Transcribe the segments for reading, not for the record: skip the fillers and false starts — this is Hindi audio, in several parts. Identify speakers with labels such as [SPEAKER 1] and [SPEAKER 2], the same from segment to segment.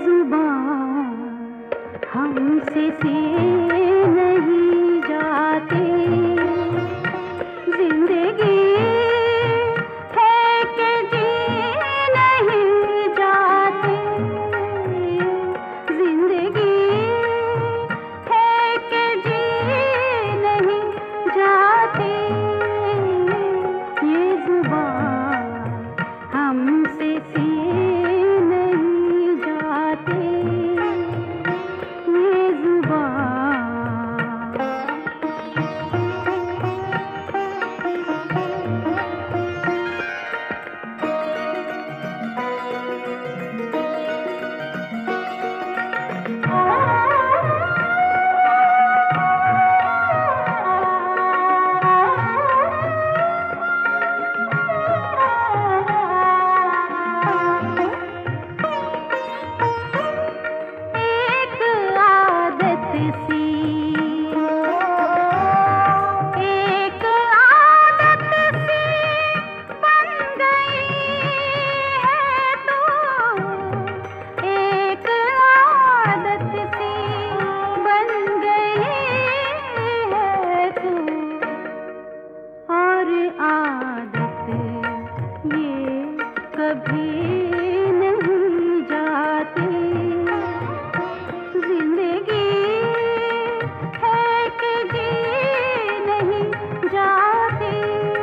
[SPEAKER 1] जुबान हमसे से नहीं जाते, जिंदगी है कि जी नहीं जाते, जिंदगी है कि जी नहीं जाते, ये जुबान हमसे से नहीं जाते, ये जुबान। कभी नहीं जाती, जिंदगी है कि जी नहीं जाती,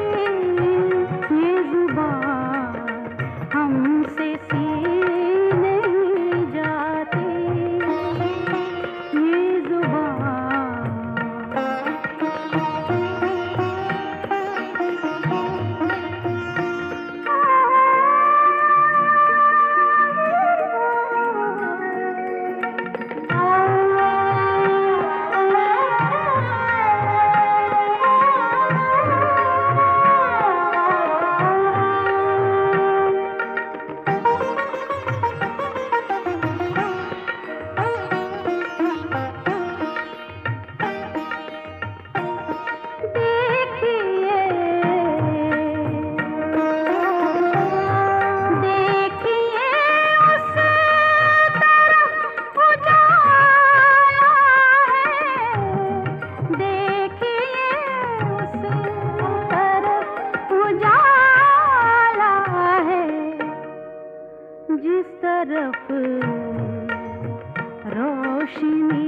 [SPEAKER 1] ये जुबान हमसे सी नहीं जाती, ये जुबान। जिस तरफ रोशनी